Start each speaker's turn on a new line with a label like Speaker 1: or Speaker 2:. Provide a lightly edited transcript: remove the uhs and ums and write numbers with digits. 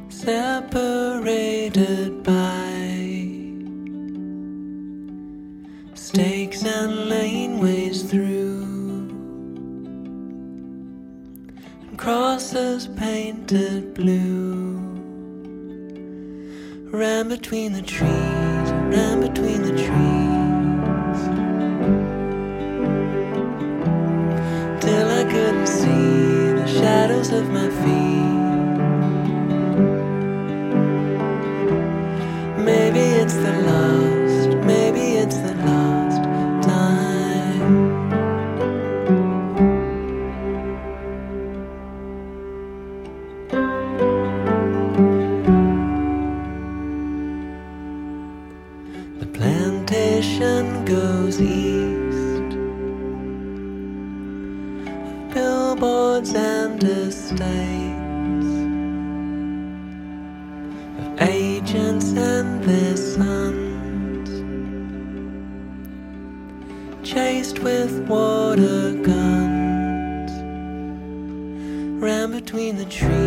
Speaker 1: separated by stakes and laneways through, and crosses painted blue. Ran between the trees, ran between the trees, till I couldn't see the shadows of my feet. Maybe it's the last, maybe it's the last time. The plantation goes east, billboards and estates, of agents and their sons, chased with water guns. Ran between the trees.